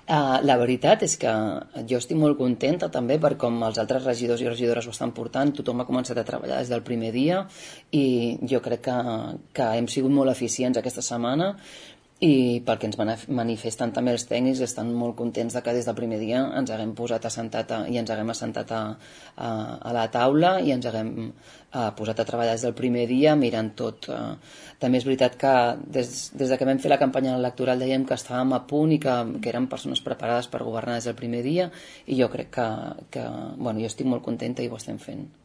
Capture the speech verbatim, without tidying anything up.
Uh, la veritat és que jo estic molt contenta també per com els altres regidors i regidores ho estan portant. Tothom ha començat a treballar des del primer dia i jo crec que, que hem sigut molt eficients aquesta setmana, i pel que ens manifesten també els tècnics, estan molt contents de que des del primer dia ens haguem posat assentat a, i ens haguem assentat a, a, a la taula i ens haguem a, posat a treballar des del primer dia mirant tot. Uh, també és veritat que des, des de que vam fer la campanya electoral dèiem que estàvem a punt i que, que érem persones preparades per governar des del primer dia, i jo crec que, que bueno, jo estic molt contenta i ho estem fent.